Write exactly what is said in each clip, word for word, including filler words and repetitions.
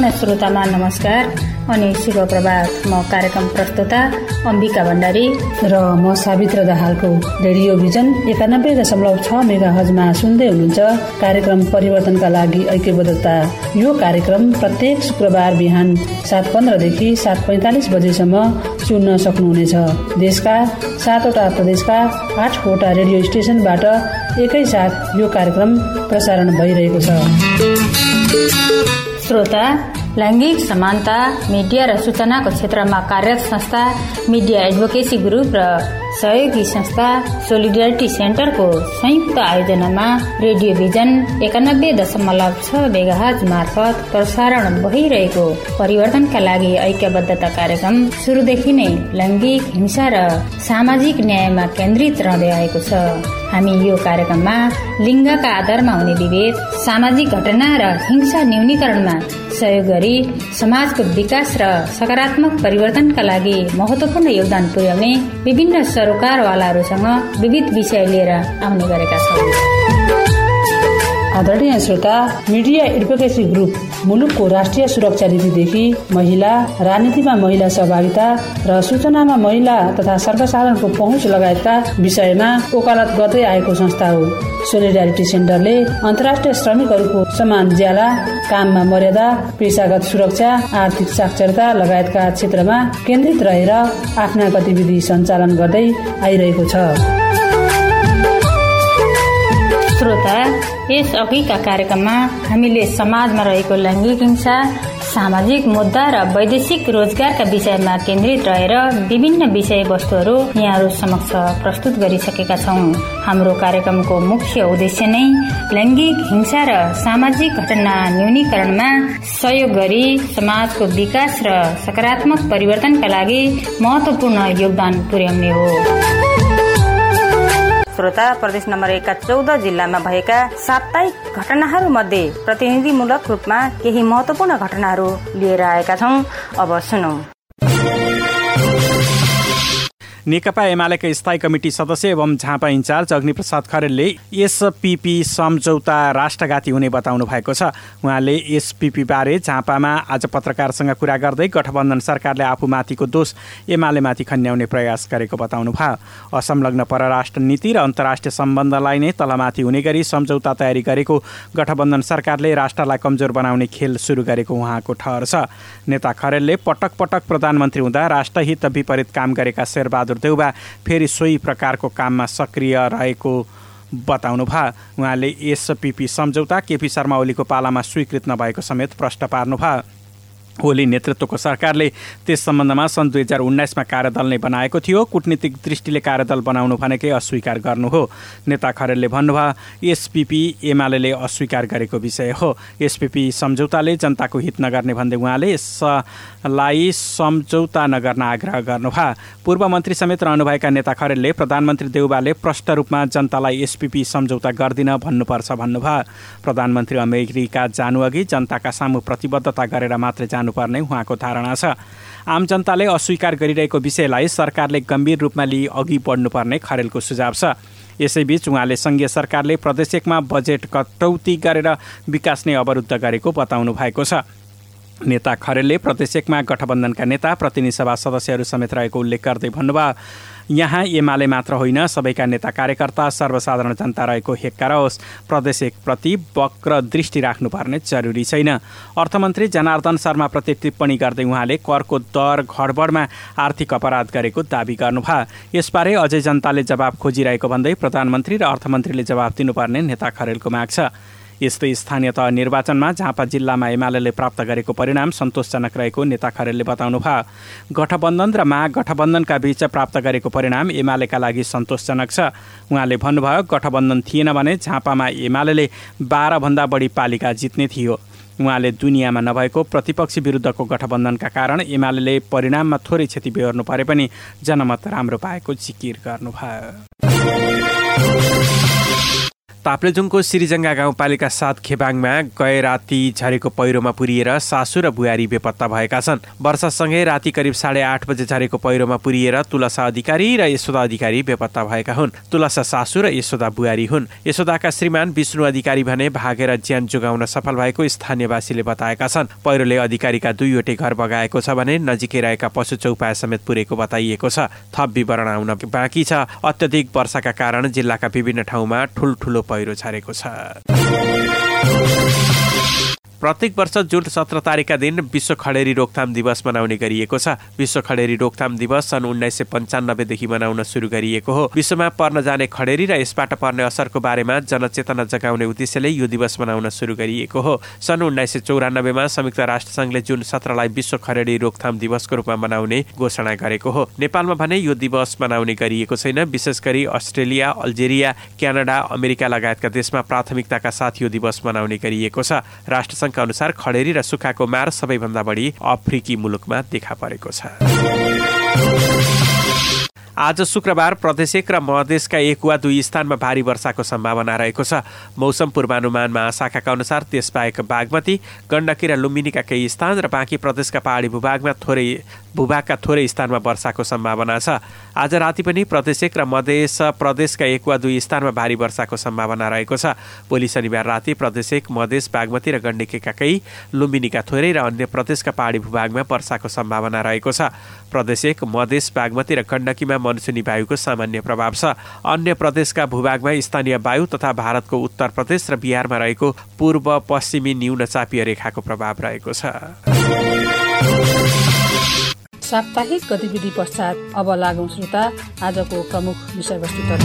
श्रोतामा नमस्कार अनि शुभ प्रभात। म कार्यक्रम प्रस्तुता अम्बिका भण्डारी र म सावित्र दाहालको रेडियो भिजन एकानब्बे दशमलव छ मेगा हजमा सुन्दै हुनुहुन्छ कार्यक्रम परिवर्तनका लागि ऐक्यबद्धता। यो कार्यक्रम प्रत्येक शुक्रबार बिहान सात पन्ध्रदेखि सात पैंतालिस बजेसम्म सुन्न सक्नुहुनेछ। देशका सातवटा प्रदेशका आठवटा रेडियो स्टेशनबाट एकैसाथ यो कार्यक्रम प्रसारण भइरहेको छ। श्रोता, लैंगिक समानता, मिडिया र सूचनाको क्षेत्रमा कार्यरत संस्था मिडिया एडभोकेसी ग्रुप र सहयोगी संस्था सोलिडेरिटी सेन्टरको संयुक्त आयोजनामा रेडियो भिजन एकानब्बे दशमलव छ मेगाहर्ज मार्फत प्रसारण भइरहेको परिवर्तनका लागि ऐक्यबद्धता कार्यक्रम सुरुदेखि नै लैंगिक हिंसा र सामाजिक न्यायमा केन्द्रित रहँदै आएको छ। हामी यो कार्यक्रममा लिङ्गका आधारमा हुने विभेद, सामाजिक घटना र हिंसा न्यूनीकरणमा सहयोग गरी समाजको विकास र सकारात्मक परिवर्तनका लागि महत्वपूर्ण योगदान पुर्याउने विभिन्न सरोकारवालाहरूसँग विविध विषय लिएर आउने गरेका छौँ। आदरणीय श्रोता, मिडिया एडभोकेसी ग्रुप मुलुकको राष्ट्रिय सुरक्षा नीतिदेखि महिला, राजनीतिमा महिला सहभागिता र सूचनामा महिला तथा सर्वसाधारणको पहुँच लगायतका विषयमा वकालत गर्दै आएको संस्था हो। सोलिडारिटी सेन्टरले अन्तर्राष्ट्रिय श्रमिकहरूको समान ज्याला, काममा मर्यादा, पेशागत सुरक्षा, आर्थिक साक्षरता लगायतका क्षेत्रमा केन्द्रित रहेर आफ्ना गतिविधि सञ्चालन गर्दै आइरहेको छ। श्रोता, यस अघिका कार्यक्रममा हामीले समाजमा रहेको लैंगिक हिंसा, सामाजिक मुद्दा र वैदेशिक रोजगारका विषयमा केन्द्रित रहेर विभिन्न विषय वस्तुहरू यहाँहरू समक्ष प्रस्तुत गरिसकेका छौँ। हाम्रो कार्यक्रमको मुख्य उद्देश्य नै लैंगिक हिंसा र सामाजिक घटना न्यूनीकरणमा सहयोग गरी समाजको विकास र सकारात्मक परिवर्तनका लागि महत्वपूर्ण योगदान पुर्याउने हो। श्रोता, प्रदेश नम्बर एकका चौध जिल्लामा भएका साप्ताहिक घटनाहरू मध्ये प्रतिनिधिमूलक रूपमा केही महत्वपूर्ण घटनाहरू लिएर आएका छौँ। अब सुनौ। नेकपा एमालेका स्थायी कमिटी सदस्य एवं झापा इन्चार्ज अग्निप्रसाद खरेलले एसपीपी सम्झौता राष्ट्रघाती हुने बताउनु भएको छ। उहाँले एसपीपी बारे झापामा आज पत्रकारसँग कुरा गर्दै गठबन्धन सरकारले आफूमाथिको दोष एमालेमाथि खन्याउने प्रयास गरेको बताउनु भयो। असंलग्न परराष्ट्र नीति र अन्तर्राष्ट्रिय सम्बन्धलाई नै तलमाथि हुने गरी सम्झौता तयारी गरेको गठबन्धन सरकारले राष्ट्रलाई कमजोर बनाउने खेल सुरु गरेको उहाँको ठहर छ। नेता खरेलले पटक पटक प्रधानमन्त्री हुँदा राष्ट्रहित विपरीत काम गरेका शेरबहादुर देउबा फेरि सोही प्रकारको काममा सक्रिय रहेको बताउनु भयो। उहाँले एसपीपी सम्झौता केपी शर्मा ओलीको पालामा स्वीकृत नभएको समेत प्रश्न पार्नु भयो। ओली नेतृत्वको सरकारले त्यस सम्बन्धमा सन् दुई हजार उन्नाइसमा कार्यदल नै बनाएको थियो। कूटनीतिक दृष्टिले कार्यदल बनाउनु भनेकै अस्वीकार गर्नु हो। नेता खरेलले भन्नुभयो, एसपीपी एमाले अस्वीकार गरेको विषय हो। एसपीपी सम्झौताले जनताको हित नगर्ने भन्दै उहाँले यसलाई सम्झौता नगर्न आग्रह गर्नुभयो। पूर्व मन्त्री समेत रहनुभएका नेता खरेलले प्रधानमन्त्री देउबाले प्रष्ट रूपमा जनतालाई एसपीपी सम्झौता गर्दिन भन्नुपर्छ भन्नुभयो। प्रधानमन्त्री अमेरिका जानुअघि जनताका सामु प्रतिबद्धता गरेर मात्रै जानु पर्ने उहाँको धारणा छ। आम जनताले अस्वीकार गरिरहेको विषयलाई सरकारले गम्भीर रूपमा लिई अघि बढ्नुपर्ने खरेलको सुझाव छ। यसैबीच उहाँले संघीय सरकारले प्रदेश एकमा बजेट कटौती गरेर विकास नै अवरुद्ध गरेको बताउनु भएको छ। नेता खरेलले प्रदेश एकमा गठबन्धनका नेता, प्रतिनिधि सभा सदस्यहरू समेत रहेको उल्लेख गर्दै भन्नुभयो, यहाँ एमाले मात्र होइन, सबैका नेता कार्यकर्ता, सर्वसाधारण जनता रहेको हेक्का रहोस्। प्रदेश एकप्रति वक्र दृष्टि राख्नुपर्ने जरुरी छैन। अर्थमन्त्री जनार्दन शर्माप्रति टिप्पणी गर्दै उहाँले करको दर गडबडमा आर्थिक अपराध गरेको दावी गर्नुभयो। यसबारे अझै जनताले जवाब खोजिरहेको भन्दै प्रधानमन्त्री र अर्थमन्त्रीले जवाब दिनुपर्ने नेता खरेलको माग छ। यस्तै स्थानीय तह निर्वाचनमा झापा जिल्लामा एमाले प्राप्त गरेको परिणाम सन्तोषजनक रहेको नेता खरेलले बताउनु भयो। गठबन्धन र महागठबन्धनका बीच प्राप्त गरेको परिणाम एमालेका लागि सन्तोषजनक छ। उहाँले भन्नुभयो, गठबन्धन थिएन भने झापामा एमाले बाह्र भन्दा बढी पालिका जित्ने थियो। उहाँले दुनियाँमा नभएको प्रतिपक्षी विरुद्धको गठबन्धनका कारण एमाले परिणाममा थोरै क्षति बेहोर्नु परे पनि जनमत राम्रो पाएको जिकिर गर्नुभयो। ताप्लेजुङको सिरिजङ्गा गाउँपालिका सात खेबाङमा गए राति झरेको पहिरोमा पुरिएर सासू र बुहारी बेपत्ता भएका छन्। वर्षासँगै राति करिब साढे आठ बजे झरेको पहिरोमा पुरिएर तुलसा अधिकारी र यशोदा अधिकारी बेपत्ता भएका हुन्। तुलसा सासू र यशोदा बुहारी हुन्। यशोदाका श्रीमान विष्णु अधिकारी भने भागेर ज्यान जोगाउन सफल भएको स्थानीयवासीले बताएका छन्। पहिरोले अधिकारीका दुईवटै घर बगाएको छ भने नजिकै रहेका पशु चौपाया समेत पुरेको बताइएको छ। थप विवरण आउन बाँकी छ। अत्यधिक वर्षाका कारण जिल्लाका विभिन्न ठाउँमा ठुलठुलो पहिरो झरेको छ। प्रत्येक वर्ष जुन सत्र तारिकका दिन विश्व खडेरी रोकथाम दिवस मनाउने गरिएको छ। विश्व खडेरी रोकथाम दिवस सन् उन्नाइस सय पन्चानब्बेदेखि मनाउन सुरु गरिएको हो। विश्वमा पर्न जाने खडेरी र यसबाट पर्ने असरको बारेमा जनचेतना जगाउने उद्देश्यले यो दिवस मनाउन सुरु गरिएको हो। सन् उन्नाइस सय चौरानब्बेमा संयुक्त राष्ट्रसङ्घले जुन सत्रलाई विश्व खडेरी रोकथाम दिवसको रूपमा मनाउने घोषणा गरेको हो। नेपालमा भने यो दिवस मनाउने गरिएको छैन। विशेष गरी अस्ट्रेलिया, अल्जेरिया, क्यानाडा, अमेरिका लगायतका देशमा प्राथमिकताका साथ यो दिवस मनाउने गरिएको छ। राष्ट्रसङ्घ का अनुसार खडेरी र सुक्खाको मार सबैभन्दा बढी अफ्रिकी मुलुकमा देखा परेको छ। आज शुक्रबार प्रदेश एक र मधेसका एक वा दुई स्थानमा भारी वर्षाको सम्भावना रहेको छ। मौसम पूर्वानुमान महाशाखाका अनुसार त्यसबाहेक बागमती, गण्डकी र लुम्बिनीका केही स्थान र बाँकी प्रदेशका पहाडी भूभागमा थोरै भूभागका थोरै स्थानमा वर्षाको सम्भावना छ। आज राति पनि प्रदेश एक र मधेस प्रदेशका एक वा दुई स्थानमा भारी वर्षाको सम्भावना रहेको छ। भोलि शनिबार राति प्रदेश एक, मधेस, बागमती र गण्डकीका केही, लुम्बिनीका थोरै र अन्य प्रदेशका पहाडी भूभागमा वर्षाको सम्भावना रहेको छ। प्रदेश एक, मधेस, बागमती र गण्डकीमा मनसुनी वायुको सामान्य प्रभाव छ। अन्य प्रदेशका भूभागमा स्थानीय वायु तथा भारतको उत्तर प्रदेश र बिहारमा रहेको पूर्व पश्चिमी न्यून चापीय रेखाको प्रभाव रहेको छ। साप्ताहिक गतिविधि पश्चात अब लागौं श्रोता आजको प्रमुख विषयवस्तुतर्फ।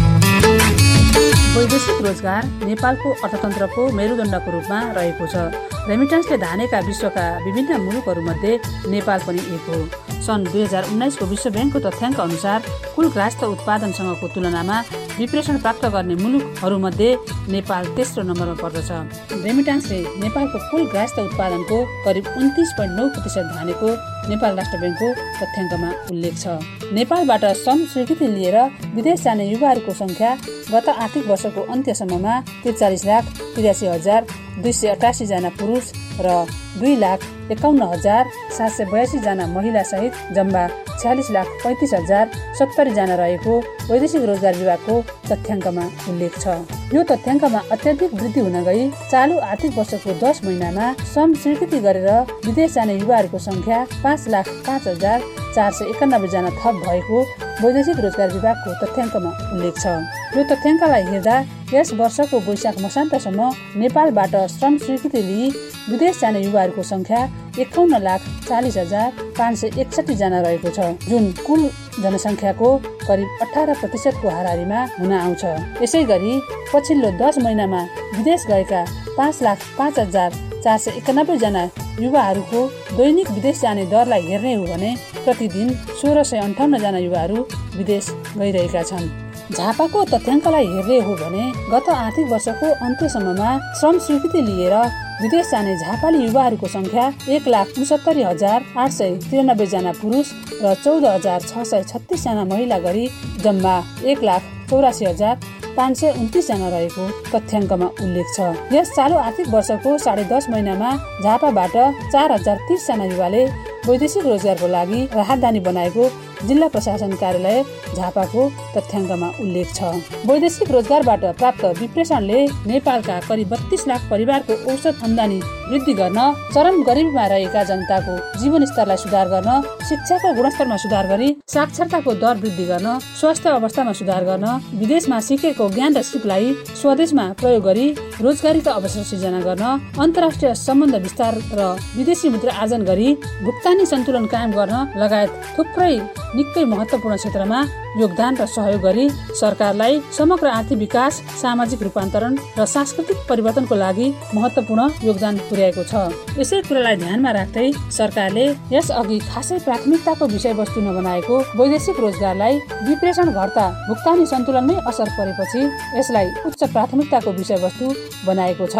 वैदेशिक रोजगार नेपालको अर्थतन्त्रको मेरुदण्डको रूपमा रहेको छ। रेमिटेन्सले धानेका विश्वका विभिन्न मुलुकहरूमध्ये नेपाल पनि एक हो। सन् दुई हजार उन्नाइसको विश्व ब्याङ्कको तथ्याङ्क अनुसार कुल गृहस्थ उत्पादनसँगको तुलनामा विप्रेषण प्राप्त गर्ने मुलुकहरूमध्ये नेपाल तेस्रो नम्बरमा पर्दछ। रेमिटेन्सले नेपालको कुल गृहस्थ उत्पादनको करिब उन्तिस पोइन्ट नौ प्रतिशत धानेको नेपाल राष्ट्र ब्याङ्कको तथ्याङ्कमा उल्लेख छ। नेपालबाट श्रम स्वीकृति लिएर विदेश जाने युवाहरूको संख्या गत आर्थिक वर्षको अन्त्यसम्ममा त्रिचालिस लाख त्रियासी हजार दुई सय अठासी जना पुरुष र दुई लाख एकाउन्न हजार सात सय बयासी जना महिला सहित जम्मा छ्यालिस लाख पैँतिस हजार सत्तरी जना रहेको वैदेशिक रोजगार विभागको तथ्याङ्कमा उल्लेख छ। यो तथ्याङ्कमा अत्याधिक वृद्धि हुन गई चालु आर्थिक वर्षको दस महिनामा श्रम स्वीकृति गरेर विदेश जाने युवाहरूको संख्या पाँच लाख पाँच हजार चार सय एकानब्बे जना थप भएको वैदेशिक रोजगार विभागको तथ्याङ्कमा उल्लेख छ। यो तथ्याङ्कलाई हेर्दा यस वर्षको वैशाख मसान्तसम्म नेपालबाट श्रम स्वीकृति लिई विदेश जाने युवाहरूको संख्या एकाउन्न लाख चालिस हजार पाँच सय एकसठी जना रहेको छ, जुन कुल जनसङ्ख्याको करिब अठार प्रतिशतको हाराहारीमा हुन आउँछ। यसै गरी पछिल्लो दस महिनामा विदेश गएका पाँच लाख पाँच हजार चार सय एकानब्बे जना युवाहरूको दैनिक विदेश जाने दरलाई हेर्ने हो भने प्रतिदिन सोह्र सय अन्ठाउन्न जना युवाहरू विदेश गइरहेका छन्। झापाको तथ्याङ्कलाई हेर्ने हो भने गत आर्थिक वर्षको अन्त्यसम्ममा श्रम स्वीकृति लिएर विदेश जाने झापाली युवाहरूको संख्या एक लाख उनसत्तरी हजार आठ सय त्रियानब्बे जना पुरुष र चौध हजार छ सय छत्तिस जना महिला गरी जम्मा एक लाख चौरासी हजार पाँच सय उन्तिस जना रहेको तथ्याङ्कमा उल्लेख छ। यस चालु आर्थिक वर्षको साढे दस महिनामा झापाबाट चार हजार तीस जना युवाले वैदेशिक रोजगारको लागि राहदानी बनाएको जिल्ला प्रशासन कार्यालय झापाको तथ्याङ्कमा उल्लेख छ। वैदेशिक रोजगारबाट प्राप्त विप्रेषणले नेपालका करिब बत्तीस लाख परिवारको औसत आम्दानी वृद्धि गर्न, चरम गरिबीमा रहेका जनताको जीवनस्तरलाई सुधार गर्न, शिक्षाको गुणस्तरमा सुधार गरी साक्षरताको दर वृद्धि गर्न, स्वास्थ्य अवस्थामा सुधार गर्न, विदेशमा सिकेको ज्ञान र सिपलाई स्वदेशमा प्रयोग गरी रोजगारीका अवसर सृजना गर्न, अन्तर्राष्ट्रिय सम्बन्ध विस्तार र विदेशी मुद्रा आर्जन गरी भुक्तानी सन्तुलन कायम गर्न लगायत थुप्रै निकै महत्त्वपूर्ण क्षेत्रमा योगदान र सहयोग गरी सरकारलाई समग्र आर्थिक विकास, सामाजिक रूपान्तरण र सांस्कृतिक परिवर्तनको लागि महत्त्वपूर्ण योगदान पुर्याएको छ। यसै कुरालाई ध्यानमा राख्दै सरकारले यस अघि खासै प्राथमिकताको विषयवस्तु नबनाएको वैदेशिक रोजगारलाई विप्रेषण घट्दा भुक्तानी सन्तुलनमै असर परेपछि यसलाई उच्च प्राथमिकताको विषयवस्तु बनाएको छ।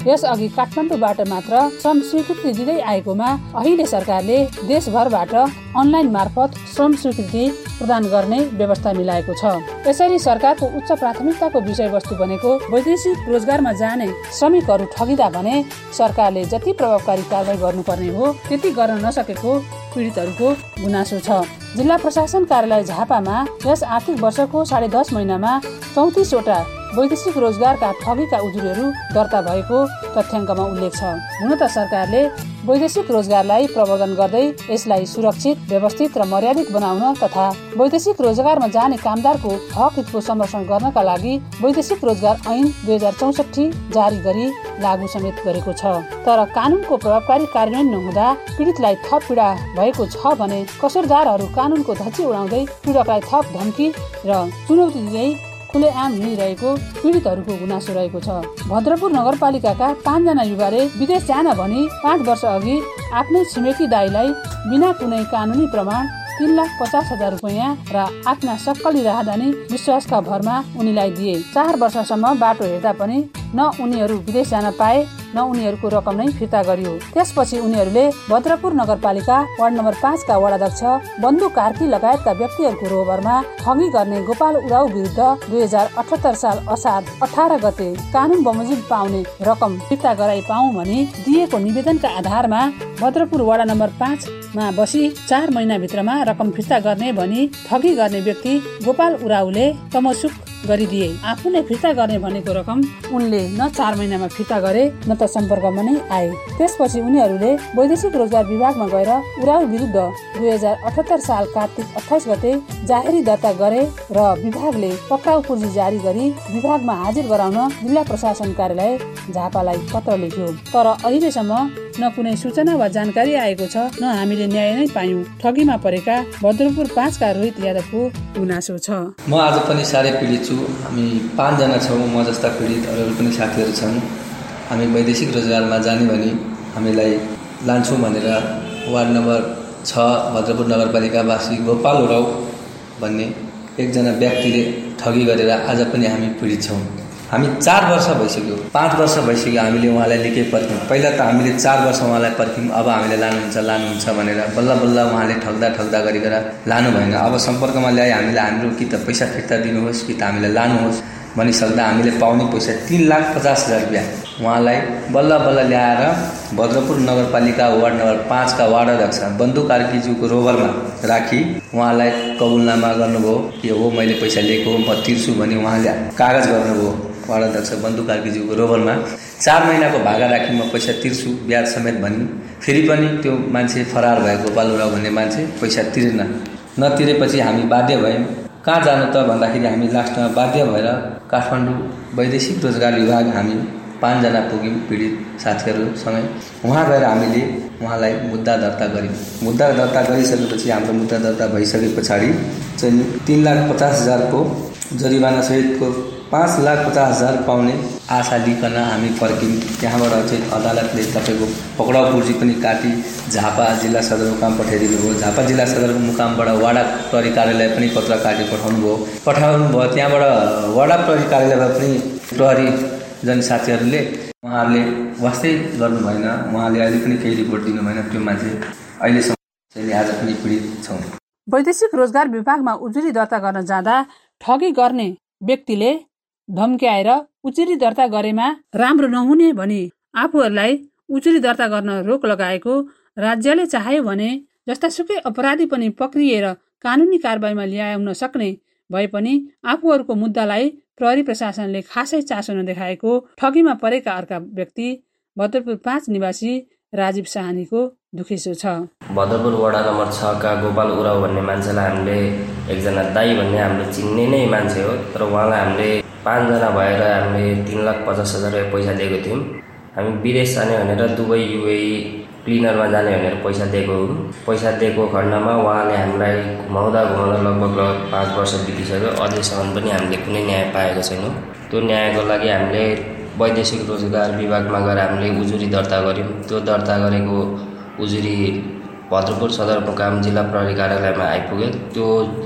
यसअघि काठमाडौँबाट मात्र श्रम स्वीकृति दिँदै आएकोमा अहिले सरकारले देशभरबाट अनलाइन मार्फत श्रम स्वीकृति प्रदान गर्ने व्यवस्था मिलाएको छ। यसरी सरकारको उच्च प्राथमिकताको विषयवस्तु बनेको वैदेशिक रोजगारमा जाने श्रमिकहरू ठगिँदा भने सरकारले जति प्रभावकारी कारबाही गर्नुपर्ने हो त्यति गर्न नसकेको पीडितहरूको गुनासो छ। जिल्ला प्रशासन कार्यालय झापामा यस आर्थिक वर्षको साढे दस महिनामा चौतिसवटा वैदेशिक रोजगारका ठगीका उजुरीहरू दर्ता भएको तथ्याङ्कमा उल्लेख छ। हुन त सरकारले वैदेशिक रोजगारलाई प्रवर्धन गर्दै यसलाई सुरक्षित, व्यवस्थित र मर्यादित बनाउन तथा वैदेशिक रोजगारमा जाने कामदारको हक हितको संरक्षण गर्नका लागि वैदेशिक रोजगार ऐन दुई हजार चौसठी जारी गरी लागू समेत गरेको छ। तर कानुनको प्रभावकारी कार्यान्वयन नहुँदा पीडितलाई थप पीडा भएको छ भने कसुरदारहरू कानुनको धच्ची उडाउँदै पीडकलाई थप धम्की र चुनौती दिँदै खुलेआम हिँडिरहेको पीडितहरूको गुनासो रहेको छ। भद्रपुर नगरपालिकाका पाँचजना युवाले विदेश जान भनी पाँच वर्ष अघि आफ्नै छिमेकी दाईलाई बिना कुनै कानुनी प्रमाण तीन लाख पचास हजार रुपियाँ र आफ्ना सक्कली राहदानी विश्वासका भरमा उनीलाई दिए। चार वर्षसम्म बाटो हेर्दा पनि न उनीहरू विदेश जान पाए न उनीहरूको रकम नै फिर्ता गरियो। त्यसपछि उनीहरूले भद्रपुर नगरपालिका वार्ड नम्बर पाँचका वडाध्यक्ष बन्धु कार्की लगायतका व्यक्तिहरूको रोबरमा ठगी गर्ने गोपाल उराउ विरुद्ध दुई हजार अठहत्तर साल असार अठार गते कानुन बमोजिम पाउने रकम फिर्ता गराइ पाऊ भनी दिएको निवेदनका आधारमा भद्रपुर वडा नम्बर पाँचमा बसी चार महिनाभित्रमा रकम फिर्ता गर्ने भनी ठगी गर्ने व्यक्ति गोपाल उराउले तमसुक गरिदिए। आफूले फिर्ता गर्ने भनेको रकम उनले न चार महिनामा फिर्ता गरे न त सम्पर्कमा नै आए। त्यसपछि उनीहरूले वैदेशिक रोजगार विभागमा गएर उराउ विरुद्ध दुई हजार अठहत्तर साल कार्तिक अठाइस गते जाहेरी दर्ता गरे र विभागले पक्राउ पूर्जी जारी गरी विभागमा हाजिर गराउन जिल्ला प्रशासन कार्यालय झापालाई पत्र लेख्यो। तर अहिलेसम्म न कुनै सूचना वा जानकारी आएको छ न हामीले न्याय नै पायौं। ठगीमा परेका भद्रपुर पाँचका रोहित यादवको गुनासो छ। म आज पनि साह्रै पीडित छु। हामी पाँचजना छौँ, म जस्ता पीडित अरू पनि साथीहरू छन्। हामी वैदेशिक रोजगारमा जाने भनी हामीलाई लान्छौँ भनेर वार्ड नम्बर छ भद्रपुर नगरपालिकावासी गोपाल उराउ भन्ने एकजना व्यक्तिले ठगी गरेर आज पनि हामी पीडित छौँ। हामी चार वर्ष भइसक्यो, पाँच वर्ष भइसक्यो हामीले उहाँलाई लिकै पर्ख्यौँ। पहिला त हामीले चार वर्ष उहाँलाई पर्ख्यौँ, अब हामीले लानुहुन्छ लानुहुन्छ भनेर बल्ल बल्ल उहाँले ठग्दा ठग्दा गरेर लानु भएन। अब सम्पर्कमा ल्याए हामीले हाम्रो कि त पैसा फिर्ता दिनुहोस् कि त हामीले लानुहोस् भनिसक्दा हामीले पाउने पैसा तीन लाख पचास हजार रुपियाँ उहाँलाई बल्ल बल्ल ल्याएर भद्रपुर नगरपालिका वार्ड नम्बर पाँचका वार्ड अध्यक्ष बन्धु कार्कीज्यूको रोबरमा राखी उहाँलाई कबुलनामा गर्नुभयो कि हो मैले पैसा लिएको म तिर्छु भनी उहाँले कागज गर्नुभयो। वार्ड अध्यक्ष बन्धु कार्कीज्यूको रोबरमा चार महिनाको भागा राखी म पैसा तिर्छु ब्याज समेत भनी फेरि पनि त्यो मान्छे फरार भएको गोपाल उराउ भन्ने मान्छे पैसा तिरेन। नतिरेपछि हामी बाध्य भयौँ। कहाँ जानु त भन्दाखेरि हामी लास्टमा बाध्य भएर काठमाडौँ वैदेशिक रोजगार विभाग हामी पाँचजना पुग्यौँ पीडित साथीहरूसँगै। उहाँ गएर हामीले उहाँलाई मुद्दा दर्ता गऱ्यौँ। मुद्दा दर्ता गरिसकेपछि हाम्रो मुद्दा दर्ता भइसके पछाडि चाहिँ तीन लाख पचास हजारको जरिवाना सहितको पाँच लाख पचास हजार पाउने आशा लिकन हामी फर्क्यौँ। त्यहाँबाट चाहिँ अदालतले तपाईँको पक्राउ पूर्जी पनि काटी झापा जिल्ला सदरमुकाम पठाइदिनु भयो। झापा जिल्ला सदरमुकामबाट वाडा प्रहरी कार्यालय पनि पत्र काटी पठाउनु भयो पठाउनु भयो त्यहाँबाट वाडा प्रहरी कार्यालयमा पनि प्रहरी जनसाथीहरूले उहाँहरूले वास्तै गर्नु भएन। उहाँले अहिले पनि केही रिपोर्ट दिनु भएन। त्यो मान्छे अहिलेसम्म चाहिँ आज पनि पीडित छौँ। वैदेशिक रोजगार विभागमा उजुरी दर्ता गर्न जाँदा ठगी गर्ने व्यक्तिले धम्क्याएर उजुरी दर्ता गरेमा राम्रो नहुने भनी आफूहरूलाई उजुरी दर्ता गर्न रोक लगाएको राज्यले चाह्यो भने जस्तासुकै अपराधी पनि पक्रिएर कानुनी कारबाहीमा ल्याउन सक्ने भए पनि आफूहरूको मुद्दालाई प्रहरी प्रशासनले खासै चासो नदेखाएको ठगीमा परेका अर्का व्यक्ति भद्रपुर पाँच निवासी राजीव साहानीको दुखेसो छ। भद्रपुर वडा नम्बर छका गोपाल उराउ भन्ने मान्छेलाई हामीले एकजना दाई भन्ने हामीले चिन्ने नै मान्छे हो। तर उहाँलाई हामीले पाँचजना भएर हामीले तीन लाख पचास हजार रुपियाँ पैसा दिएको थियौँ। हामी विदेश जाने भनेर दुबई युए क्लिनरमा जाने भनेर पैसा दिएको हो। पैसा दिएको खण्डमा उहाँले हामीलाई घुमाउँदा घुमाउँदा लगभग लगभग पाँच वर्ष बितिसक्यो। अझैसम्म पनि हामीले कुनै न्याय पाएको छैनौँ। त्यो न्यायको लागि हामीले वैदेशिक रोजगार विभागमा गएर हामीले उजुरी दर्ता गऱ्यौँ। त्यो दर्ता गरेको उजुरी भद्रपुर सदरमुकाम जिल्ला प्रहरी कार्यालयमा आइपुग्यो। त्यो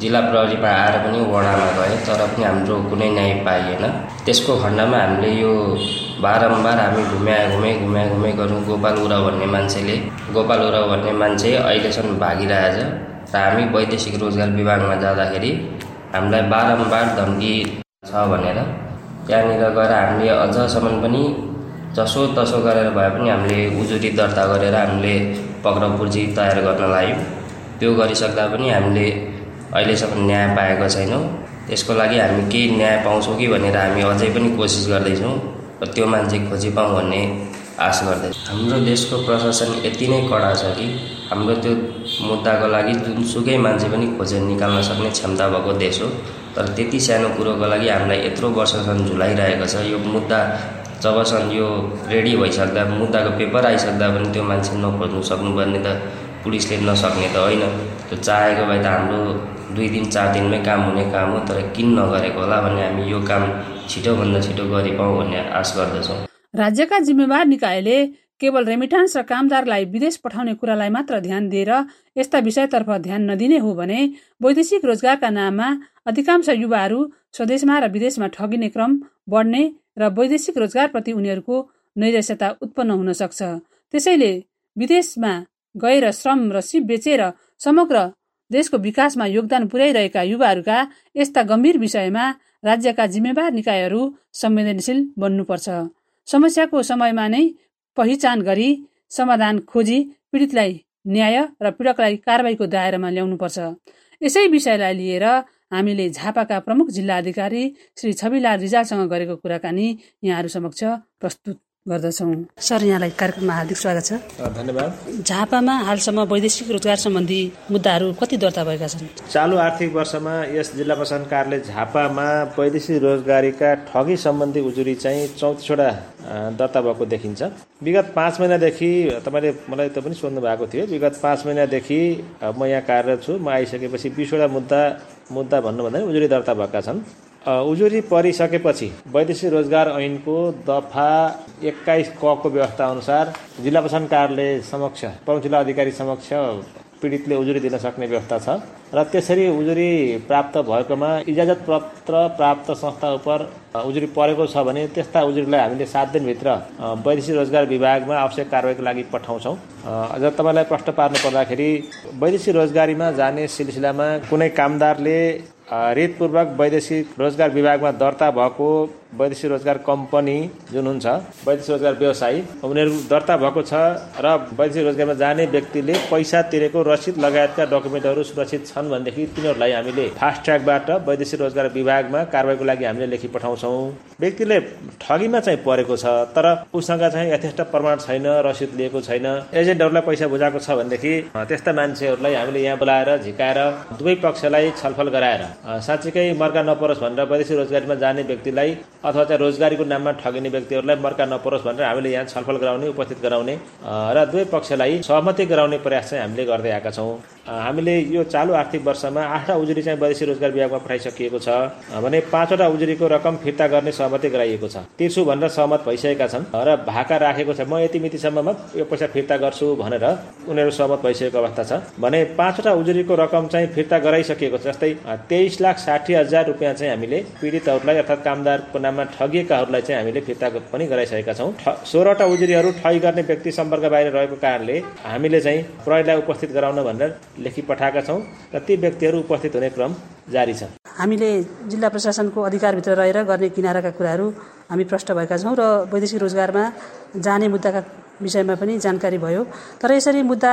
जिल्ला प्रहरीमा आएर पनि वडामा गए तर पनि हाम्रो कुनै न्याय पाइएन। त्यसको खण्डमा हामीले यो बारम्बार हामी घुम्या घुमे घुम्या घुमे गरौँ। गोपाल उराव भन्ने मान्छेले गोपाल उराव भन्ने मान्छे अहिलेसम्म भागिरहेछ र हामी वैदेशिक रोजगार विभागमा जाँदाखेरि हामीलाई बारम्बार धम्की छ भनेर त्यहाँनिर गएर हामीले अझसम्म पनि जसो तसो गरेर भए पनि हामीले उजुरी दर्ता गरेर हामीले पक्राउ पुर्जी तयार गर्न लाग्यौँ। त्यो गरिसक्दा पनि हामीले अहिलेसम्म न्याय पाएको छैनौँ। त्यसको लागि हामी केही न्याय पाउँछौँ कि भनेर हामी अझै पनि कोसिस गर्दैछौँ र त्यो मान्छे खोजी पाऊँ भन्ने आश गर्दैछौँ। हाम्रो देशको प्रशासन यति नै कडा छ कि हाम्रो त्यो मुद्दाको लागि जुनसुकै मान्छे पनि खोजेर निकाल्न सक्ने क्षमता भएको देश हो। तर त्यति सानो कुरोको लागि हामीलाई यत्रो वर्षसम्म झुलाइरहेको छ। यो मुद्दा जबसम्म यो रेडी भइसक्दा मुद्दाको पेपर आइसक्दा पनि त्यो मान्छे नखोज्नु सक्नुपर्ने त पुलिसले नसक्ने त होइन। त्यो चाहेको भए त हाम्रो दुई दिन चार दिनमै काम हुने काम हो। तर किन नगरेको होला भन्ने हामी यो काम छिटोभन्दा छिटो गरिपाउँ भन्ने आश गर्दछौँ। राज्यका जिम्मेवार निकायले केवल रेमिटान्स र कामदारलाई विदेश पठाउने कुरालाई मात्र ध्यान दिएर यस्ता विषयतर्फ ध्यान नदिने हो भने वैदेशिक रोजगारका नाममा अधिकांश युवाहरू स्वदेशमा र विदेशमा ठगिने क्रम बढ्ने र वैदेशिक रोजगारप्रति उनीहरूको नैराश्यता उत्पन्न हुन सक्छ। त्यसैले विदेशमा गएर श्रम र सिप बेचेर समग्र देशको विकासमा योगदान पुर्याइरहेका युवाहरूका यस्ता गम्भीर विषयमा राज्यका जिम्मेवार निकायहरू संवेदनशील बन्नुपर्छ। समस्याको समयमा नै पहिचान गरी समाधान खोजी पीडितलाई न्याय र पीडकलाई कारबाहीको दायरामा ल्याउनुपर्छ। यसै विषयलाई लिएर हामीले झापाका प्रमुख जिल्ला अधिकारी श्री छविलाल रिजालसँग गरेको कुराकानी यहाँहरू समक्ष प्रस्तुत गर्दछौँ। सर, यहाँलाई कार्यक्रममा हार्दिक स्वागत छ। धन्यवाद। झापामा हालसम्म वैदेशिक रोजगार सम्बन्धी मुद्दाहरू कति दर्ता भएका छन्? चालु आर्थिक वर्षमा यस जिल्ला प्रशासन कार्यालय झापामा वैदेशिक रोजगारीका ठगी सम्बन्धी उजुरी चाहिँ चौतिसवटा दर्ता भएको देखिन्छ। विगत पाँच महिनादेखि तपाईँले मलाई त पनि सोध्नु भएको थियो। विगत पाँच महिनादेखि म यहाँ कार्यरत छु। म आइसकेपछि बिसवटा मुद्दा मुद्दा भन्नुभन्दा उजुरी दर्ता भएका छन्। उजुरी परिसकेपछि वैदेशिक रोजगार ऐनको दफा एक्काइस क को व्यवस्था अनुसार जिल्ला प्रशासन कार्यालय समक्ष प्रमुख जिल्ला अधिकारी समक्ष पीडितले उजुरी दिन सक्ने व्यवस्था छ र त्यसरी उजुरी प्राप्त भएकोमा इजाजत पत्र प्राप्त संस्था उप उजुरी परेको छ भने त्यस्ता उजुरीलाई हामीले सात दिनभित्र वैदेशिक रोजगार विभागमा आवश्यक कारबाहीको लागि पठाउँछौँ। अझ तपाईँलाई प्रश्न पार्नु पर्दाखेरि वैदेशिक रोजगारीमा जाने सिलसिलामा कुनै कामदारले रितपूर्वक वैदेशिक रोजगार विभागमा दर्ता भएको वैदेशिक रोजगार कम्पनी जुन हुन्छ वैदेशिक रोजगार व्यवसायी उनीहरू दर्ता भएको छ र वैदेशिक रोजगारमा जाने व्यक्तिले पैसा तिरेको रसिद लगायतका डकुमेन्टहरू सुरक्षित छन् भनेदेखि तिनीहरूलाई हामीले फास्ट ट्र्याकबाट वैदेशिक रोजगार विभागमा कारबाहीको लागि हामीले लेखी पठाउँछौँ। व्यक्तिले ठगीमा चाहिँ परेको छ तर उसँग चाहिँ यथेष्ट प्रमाण छैन, रसिद लिएको छैन, एजेन्टहरूलाई पैसा बुझाएको छ भनेदेखि त्यस्ता मान्छेहरूलाई हामीले यहाँ बोलाएर झिकाएर दुवै पक्षलाई छलफल गराएर साँच्चीकै मर्का नपरोस् भनेर वैदेशिक रोजगारीमा जाने व्यक्तिलाई अथवा चाहिँ रोजगारीको नाममा ठगिने व्यक्तिहरूलाई मर्का नपरोस् भनेर हामीले यहाँ छलफल गराउने उपस्थित गराउने र दुवै पक्षलाई सहमति गराउने प्रयास चाहिँ हामीले गर्दै आएका छौँ। हामीले यो चालु आर्थिक वर्षमा आठवटा उजुरी चाहिँ वैदेशिक रोजगार विभागमा पठाइसकिएको छ भने पाँचवटा उजुरीको रकम फिर्ता गर्ने सहमति गराइएको छ। तिर्छु भनेर सहमत भइसकेका छन् र भाका राखेको छ म यति मितिसम्ममा यो पैसा फिर्ता गर्छु भनेर उनीहरू सहमत भइसकेको अवस्था छ भने पाँचवटा उजुरीको रकम चाहिँ फिर्ता गराइसकिएको छ। जस्तै तेइस लाख साठी हजार रुपियाँ चाहिँ हामीले पीडितहरूलाई अर्थात् कामदारको नाममा ठगिएकाहरूलाई चाहिँ हामीले फिर्ता पनि गराइसकेका छौँ। सोह्रवटा उजुरीहरू ठगी गर्ने व्यक्ति सम्पर्क बाहिर रहेको कारणले हामीले चाहिँ प्रहरीलाई उपस्थित गराउन भनेर लेखी पठाएका छौँ र ती व्यक्तिहरू उपस्थित हुने क्रम जारी छ। हामीले जिल्ला प्रशासनको अधिकारभित्र रहेर गर्ने किनाराका कुराहरू हामी प्रष्ट भएका छौँ र वैदेशिक रोजगारमा जाने मुद्दाका विषयमा पनि जानकारी भयो। तर यसरी मुद्दा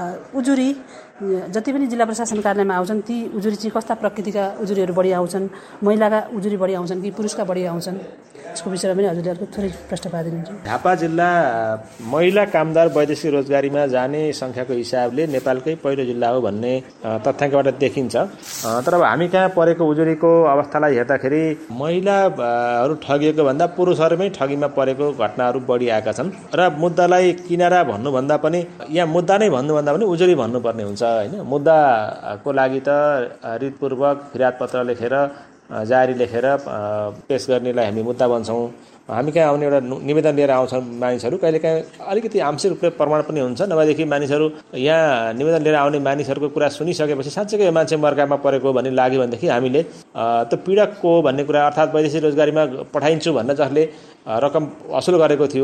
उजुरी जति पनि जिल्ला प्रशासन कार्यालयमा आउँछन् ती उजुरी चाहिँ कस्ता प्रकृतिका उजुरीहरू बढी आउँछन्, महिलाका उजुरी बढी आउँछन् कि पुरुषका बढी आउँछन्, यसको विषयमा पनि हजुरहरूको थोरै प्रश्न पारिदिनुहुन्छ। झापा जिल्ला महिला कामदार वैदेशिक रोजगारीमा जाने सङ्ख्याको हिसाबले नेपालकै पहिलो जिल्ला हो भन्ने तथ्याङ्कबाट देखिन्छ। तर अब हामी कहाँ परेको उजुरीको अवस्थालाई हेर्दाखेरि महिलाहरू ठगिएको भन्दा पुरुषहरूमै ठगीमा परेको घटनाहरू बढी आएका छन् र मुद्दालाई किनारा भन्नुभन्दा पनि यहाँ मुद्दा नै भन्नुभन्दा पनि उजुरी भन्नुपर्ने हुन्छ होइन। मुद्दाको लागि त रितपूर्वक फिर्याद पत्र लेखेर जारी लेखेर पेश गर्नेलाई हामी मुद्दा बन्छौँ। हामी कहाँ आउने एउटा निवेदन लिएर आउँछन् मानिसहरू, कहिलेकाहीँ अलिकति आंशिक रूपले प्रमाण पनि हुन्छ, नभएदेखि मानिसहरू यहाँ निवेदन लिएर आउने मानिसहरूको कुरा सुनिसकेपछि साँच्चैकै यो मान्छे मर्कामा परेको भन्ने लाग्यो भनेदेखि हामीले त्यो पीडक को भन्ने कुरा अर्थात् वैदेशिक रोजगारीमा पठाइन्छु भनेर जसले रकम असुल गरेको थियो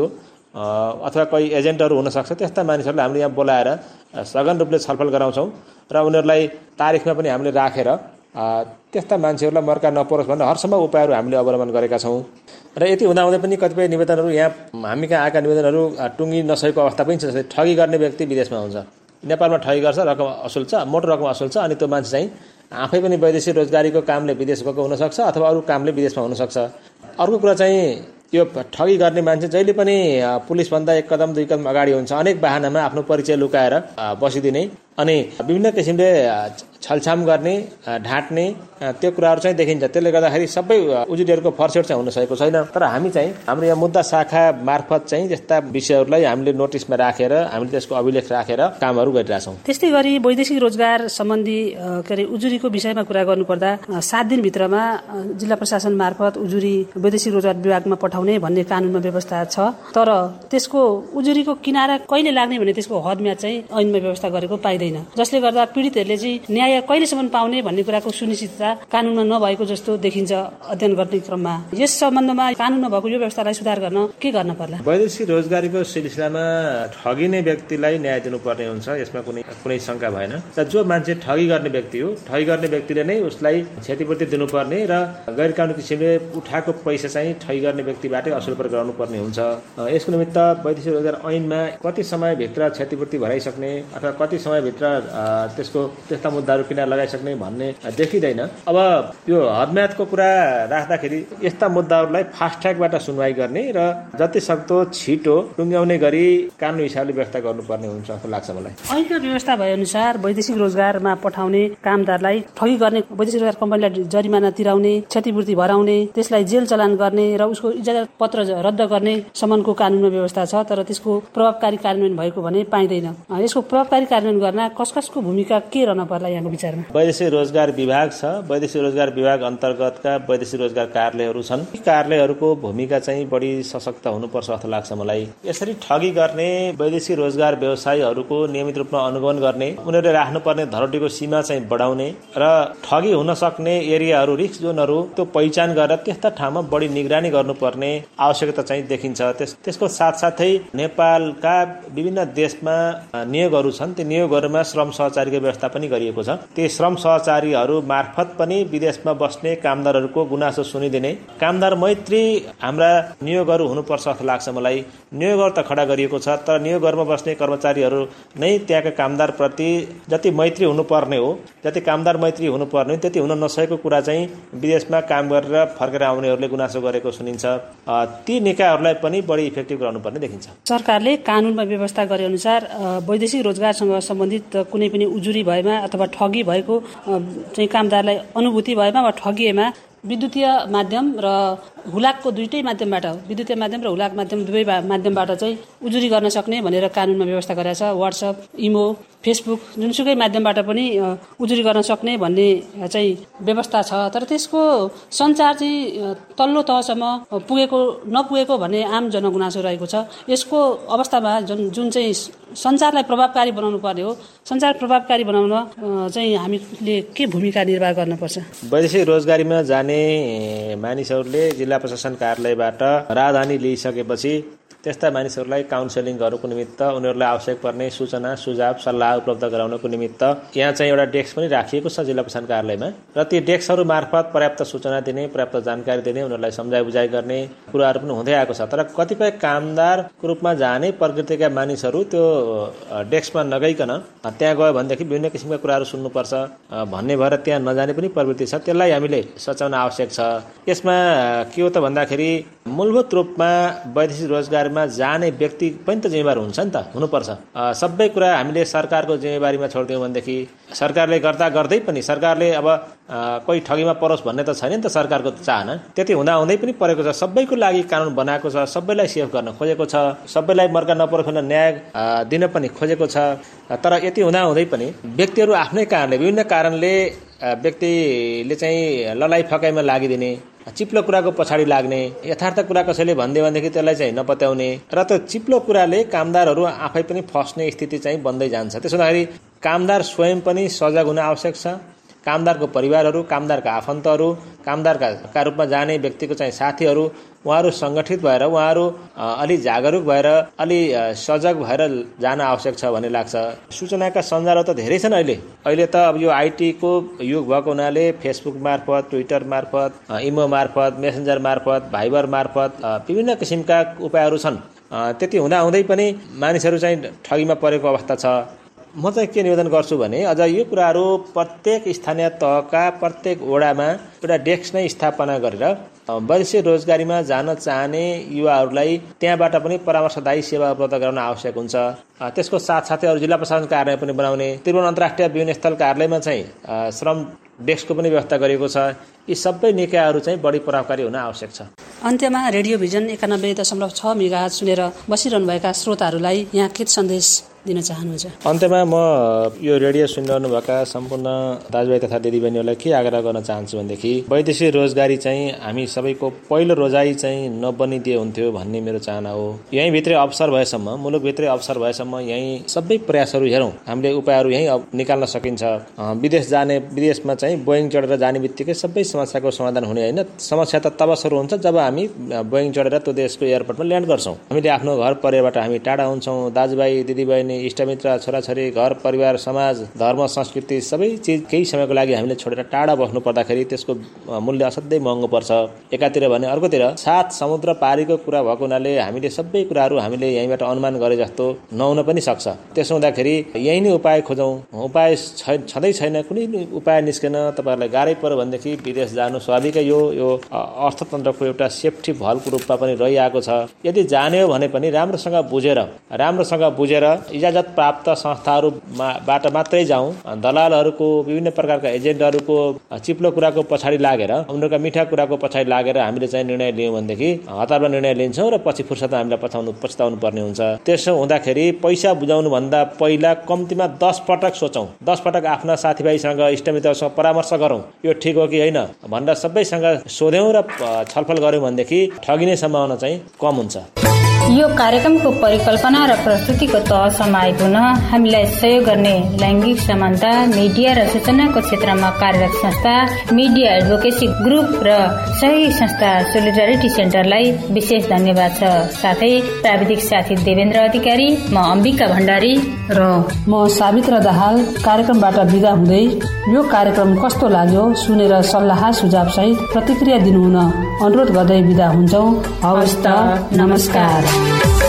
अथवा कोही एजेन्टहरू हुनसक्छ, त्यस्ता मानिसहरूलाई हामीले यहाँ बोलाएर सघन रूपले छलफल गराउँछौँ र उनीहरूलाई तारिखमा पनि हामीले राखेर त्यस्ता मान्छेहरूलाई मर्का नपरोस् भनेर हरसम्भव उपायहरू हामीले अवलम्बन गरेका छौँ। र यति हुँदाहुँदै पनि कतिपय निवेदनहरू यहाँ हामी कहाँ आएका निवेदनहरू टुङ्गी नसकेको अवस्था पनि छ। जस्तै ठगी गर्ने व्यक्ति विदेशमा हुन्छ, नेपालमा ठगी गर्छ, रकम असुल्छ, मोटो रकम असुल्छ, अनि त्यो मान्छे चाहिँ आफै पनि वैदेशिक रोजगारीको कामले विदेश गएको हुनसक्छ अथवा अरू कामले विदेशमा हुनसक्छ। अर्को कुरा चाहिँ यो ठगी गर्ने मान्छे जहिले पनि पुलिसभन्दा एक कदम दुई कदम अगाडि हुन्छ, अनेक बाहनामा आफ्नो परिचय लुकाएर बसिदिने अनि विभिन्न किसिमले छलछाम गर्ने, ढाँट्ने त्यो कुराहरू चाहिँ देखिन्छ। त्यसले गर्दाखेरि सबै उजुरीहरूको फर्सेट चाहिँ हुन सकेको छैन। तर हामी चाहिँ हाम्रो यहाँ मुद्दा शाखा मार्फत चाहिँ त्यस्ता विषयहरूलाई हामीले नोटिसमा राखेर हामीले त्यसको अभिलेख राखेर कामहरू गरिरहेछौँ। त्यस्तै गरी वैदेशिक रोजगार सम्बन्धी के अरे उजुरीको विषयमा कुरा गर्नुपर्दा सात दिनभित्रमा जिल्ला प्रशासन मार्फत उजुरी वैदेशिक रोजगार विभागमा पठाउने भन्ने कानुनमा व्यवस्था छ। तर त्यसको उजुरीको किनारा कहिले लाग्ने भन्ने त्यसको हदम्याद चाहिँ ऐनमा व्यवस्था गरेको पाइँदैन, जसले गर्दा पीडितहरूले चाहिँ न्याय कहिलेसम्म पाउने भन्ने कुराको सुनिश्चितता कानुनमा नभएको जस्तो देखिन्छ। अध्ययन गर्ने क्रममा यस सम्बन्धमा कानुनमा भएको यो व्यवस्थालाई सुधार गर्न के गर्न पर्ला? वैदेशिक रोजगारीको सिलसिलामा ठगिने व्यक्तिलाई न्याय दिनुपर्ने हुन्छ, यसमा कुनै कुनै शङ्का भएन। जो मान्छे ठगी गर्ने व्यक्ति हो, ठगी गर्ने व्यक्तिले नै उसलाई क्षतिपूर्ति दिनुपर्ने र गैर कानुनी किसिमले उठाएको पैसा चाहिँ ठगी गर्ने व्यक्तिबाटै असुल गराउनु पर्ने हुन्छ। यसको निमित्त वैदेशिक रोजगार ऐनमा कति समयभित्र क्षतिपूर्ति भराइसक्ने अथवा कति समयभित्र त्यसको त्यस्ता मुद्दाहरू किनार लगाइसक्ने भन्ने देखिँदैन। अब यो हदम्यादको कुरा राख्दाखेरि यस्ता मुद्दाहरूलाई फास्ट ट्र्याकबाट सुनवाई गर्ने र जति सक्दो छिटो टुङ्ग्याउने गरी कानुनी हिसाबले व्यवस्था गर्नुपर्ने हुन्छ जस्तो लाग्छ मलाई। ऐनका व्यवस्था भए अनुसार वैदेशिक रोजगारमा पठाउने कामदारलाई ठगी गर्ने वैदेशिक रोजगार कम्पनीलाई जरिमाना तिराउने, क्षतिपूर्ति भराउने, त्यसलाई जेल चलान गर्ने र उसको इजाजत पत्र रद्द गर्ने सम्मको कानुनमा व्यवस्था छ। तर त्यसको प्रभावकारी कार्यान्वयन भएको भने पाइँदैन। यसको प्रभावकारी कार्यान्वयन गर्न कस कसको भूमिका के रहन पर्ला यहाँको विचारमा? वैदेशिक रोजगार विभाग छ, वैदेशिक रोजगार विभाग अन्तर्गतका वैदेशिक रोजगार कार्यालयहरू छन्। यी कार्यालयहरूको भूमिका चाहिँ बढी सशक्त हुनुपर्छ जस्तो लाग्छ मलाई। यसरी ठगी गर्ने वैदेशिक रोजगार व्यवसायीहरूको नियमित रूपमा अनुगमन गर्ने, उनीहरूले राख्नुपर्ने धरोटीको सीमा चाहिँ बढाउने र ठगी हुन सक्ने एरियाहरू, रिस्क जोनहरू त्यो पहिचान गरेर त्यस्ता ठाउँमा बढी निगरानी गर्नुपर्ने आवश्यकता चाहिँ देखिन्छ। त्यस त्यसको साथसाथै नेपालका विभिन्न देशमा नियोगहरू छन्, त्यो नियोगहरूमा श्रम सहचारीको व्यवस्था पनि गरिएको छ। ती श्रम सहचारीहरू मार्फत पनि विदेशमा बस्ने कामदारहरूको गुनासो सुनिदिने, कामदार मैत्री हाम्रा नियोगहरू हुनुपर्छ जस्तो लाग्छ मलाई। नियोगहरू त खडा गरिएको छ, तर नियोगहरूमा बस्ने कर्मचारीहरू नै त्यहाँका कामदारप्रति जति मैत्री हुनुपर्ने हो, जति कामदार मैत्री हुनुपर्ने हो, त्यति हुन नसकेको कुरा चाहिँ विदेशमा काम गरेर फर्केर आउनेहरूले गुनासो गरेको सुनिन्छ। ती निकायहरूलाई पनि बढी इफेक्टिभ गराउनुपर्ने देखिन्छ। सरकारले कानुनमा व्यवस्था गरे अनुसार वैदेशिक रोजगारसँग सम्बन्धित कुनै पनि उजुरी भएमा अथवा ठगी भएको चाहिँ कामदारलाई अनुभूति भएमा वा ठगिएमा विद्युतीय माध्यम र हुलाकको दुईटै माध्यमबाट, विद्युतीय माध्यम र हुलाक माध्यम दुवै माध्यमबाट चाहिँ उजुरी गर्न सक्ने भनेर कानुनमा व्यवस्था गरेको छ। वाट्सएप, इमो, फेसबुक जुनसुकै माध्यमबाट पनि उजुरी गर्न सक्ने भन्ने चाहिँ व्यवस्था छ। तर त्यसको सञ्चार चाहिँ तल्लो तहसम्म पुगेको नपुगेको भन्ने आम जनगुनासो रहेको छ। यसको अवस्थामा जुन जुन चाहिँ सञ्चारलाई प्रभावकारी बनाउनु पर्ने हो, सञ्चार प्रभावकारी बनाउन चाहिँ हामीले के भूमिका निर्वाह गर्नुपर्छ? वैदेशिक रोजगारीमा जाने मानिसहरूले जिल्ला प्रशासन कार्यालयबाट राजधानी लिइसकेपछि त्यस्ता मानिसहरूलाई काउन्सेलिङहरूको निमित्त उनीहरूलाई आवश्यक पर्ने सूचना, सुझाव, सल्लाह उपलब्ध गराउनको निमित्त यहाँ चाहिँ एउटा डेस्क पनि राखिएको छ जिल्ला प्रशासन कार्यालयमा र ती डेस्कहरू मार्फत पर्याप्त सूचना दिने, पर्याप्त जानकारी दिने, उनीहरूलाई सम्झाइ बुझाइ गर्ने कुराहरू पनि हुँदै आएको छ। तर कतिपय कामदारको रूपमा जाने प्रकृतिका मानिसहरू त्यो डेस्कमा नगइकन त्यहाँ गयो भनेदेखि विभिन्न किसिमका कुराहरू सुन्नुपर्छ भन्ने भएर त्यहाँ नजाने पनि प्रवृत्ति छ। त्यसलाई हामीले सच्याउन आवश्यक छ। यसमा के हो त भन्दाखेरि मूलभूत रूपमा वैदेशिक रोजगारमा जाने व्यक्ति पनि त जिम्मेवार हुन्छ नि त, हुनुपर्छ। सबै कुरा हामीले सरकारको जिम्मेवारीमा छोडिदियौँ भनेदेखि सरकारले गर्दा गर्दै पनि सरकारले अब कोही ठगीमा परोस् भन्ने त छैन नि त सरकारको चाहना। त्यति हुँदाहुँदै पनि परेको छ। सबैको लागि कानुन बनाएको छ, सबैलाई सेफ गर्न खोजेको छ, सबैलाई मर्का नपरोस् भनेर न्याय दिन पनि खोजेको छ। तर यति हुँदाहुँदै पनि व्यक्तिहरू आफ्नै कारणले, विभिन्न कारणले व्यक्तिले चाहिँ ललाइ फकाइमा लागिदिने, चिप्लो कुराको पछाडि लाग्ने, यथार्थ कुरा कसैले भनिदियो भनेदेखि त्यसलाई चाहिँ नपत्याउने र त्यो चिप्लो कुराले कामदारहरू आफै पनि फस्ने स्थिति चाहिँ बन्दै जान्छ। त्यसो हुँदाखेरि कामदार स्वयं पनि सजग हुन आवश्यक छ। कामदारको परिवारहरू, कामदारका आफन्तहरू, कामदारका का रूपमा जाने व्यक्तिको चाहिँ साथीहरू, उहाँहरू सङ्गठित भएर उहाँहरू अलि जागरुक भएर अलि सजग भएर जान आवश्यक छ भन्ने लाग्छ। सूचनाका सञ्जालहरू त धेरै छन् अहिले अहिले त अब यो आइटीको युग भएको हुनाले फेसबुक मार्फत, ट्विटर मार्फत, इमो मार्फत, मेसेन्जर मार्फत, भाइबर मार्फत विभिन्न किसिमका उपायहरू छन्। त्यति हुँदाहुँदै पनि मानिसहरू चाहिँ ठगीमा परेको अवस्था छ। म चाहिँ के निवेदन गर्छु भने अझ यो कुराहरू प्रत्येक स्थानीय तहका प्रत्येक वडामा एउटा डेस्क नै स्थापना गरेर वैदेशिक रोजगारीमा जान चाहने युवाहरूलाई त्यहाँबाट पनि परामर्शदायी सेवा उपलब्ध गराउन आवश्यक हुन्छ। त्यसको साथसाथै अरू जिल्ला प्रशासन कार्यालय पनि बनाउने, त्रिभुवन अन्तर्राष्ट्रिय विमानस्थल कार्यालयमा चाहिँ श्रम डेस्कको पनि व्यवस्था गरिएको छ। यी सबै निकायहरू चाहिँ बढी प्रभावकारी हुन आवश्यक छ। अन्त्यमा रेडियो भिजन एकानब्बे दशमलव छ मेगाहर्ज सुनेर बसिरहनुभएका श्रोताहरूलाई यहाँ के सन्देश दिन चाहनुहुन्छ? अन्त्यमा म यो रेडियो सुनिरहनुभएका सम्पूर्ण दाजुभाइ तथा दिदीबहिनीहरूलाई के आग्रह गर्न चाहन्छु भनेदेखि वैदेशिक रोजगारी चाहिँ हामी सबैको पहिलो रोजाइ चाहिँ नबनिदिए हुन्थ्यो भन्ने मेरो चाहना हो। यहीँभित्रै अवसर भएसम्म, मुलुकभित्रै अवसर भएसम्म यहीँ सबै प्रयासहरू हेरौँ, हामीले उपायहरू यहीँ निकाल्न सकिन्छ। विदेश जाने विदेशमा चाहिँ बोइङ चढेर जाने बित्तिकै सबै समस्याको समाधान हुने होइन। समस्या त तब सुरु हुन्छ जब हामी बोइङ चढेर त्यो देशको एयरपोर्टमा ल्यान्ड गर्छौँ। हामीले आफ्नो घर परिवारबाट हामी टाढा हुन्छौँ। दाजुभाइ दिदीबहिनी, इष्टमित्र, छोराछोरी, घर परिवार, समाज, धर्म, संस्कृति सबै चिज केही समयको लागि हामीले छोडेर टाढा बस्नु पर्दाखेरि त्यसको मूल्य असाध्यै महँगो पर्छ एकातिर भने। अर्कोतिर सात समुद्र पारीको कुरा भएको हुनाले हामीले सबै कुराहरू हामीले यहीँबाट अनुमान गरे जस्तो नहुन पनि सक्छ। त्यसो हुँदाखेरि यही नै उपाय खोजौँ। उपाय छँदै छैन, कुनै उपाय निस्केन, तपाईँहरूलाई गाह्रै पर्यो भनेदेखि विदेश जानु स्वाभाविकै यो यो अर्थतन्त्रको एउटा सेफ्टी भल्भको रूपमा पनि रहिआएको छ। यदि जाने हो भने पनि राम्रोसँग बुझेर राम्रोसँग बुझेर इजाजत प्राप्त संस्थाहरूबाट मात्रै जाउँ। दलालहरूको, विभिन्न प्रकारका एजेन्टहरूको चिप्लो कुराको पछाडि लागेर, उनीहरूका मिठा कुराको पछाडि लागेर हामीले चाहिँ निर्णय लियौँ भनेदेखि हतारमा निर्णय लिन्छौँ र पछि फुर्सदमा हामीलाई पछाउनु पछताउनु पर्ने हुन्छ। त्यसो हुँदाखेरि पैसा बुझाउनु भन्दा पहिला कम्तीमा दस पटक सोचौँ, दस पटक आफ्ना साथीभाइसँग, इष्टमित्रसँग परामर्श गरौँ, यो ठिक हो कि होइन भनेर सबैसँग सोध्यौँ र छलफल गऱ्यौँ भनेदेखि ठगिने सम्भावना चाहिँ कम हुन्छ। यो कार्यक्रमको परिकल्पना र प्रस्तुतिको तहसम्म आइपुग्न हामीलाई सहयोग गर्ने लैङ्गिक समानता, मिडिया र सूचनाको क्षेत्रमा कार्यरत संस्था मिडिया एडभोकेसी ग्रुप र सहयोगी संस्था सोलिडारिटी सेन्टरलाई विशेष धन्यवाद छ। साथै प्राविधिक साथी देवेन्द्र अधिकारी, म अम्बिका भण्डारी र म सावित्र दाहाल कार्यक्रमबाट बिदा हुँदै यो कार्यक्रम कस्तो लाग्यो सुनेर सल्लाह सुझाव सहित प्रतिक्रिया दिनुहुन अनुरोध गर्दै बिदा हुन्छौँ। हवस् त, नमस्कार।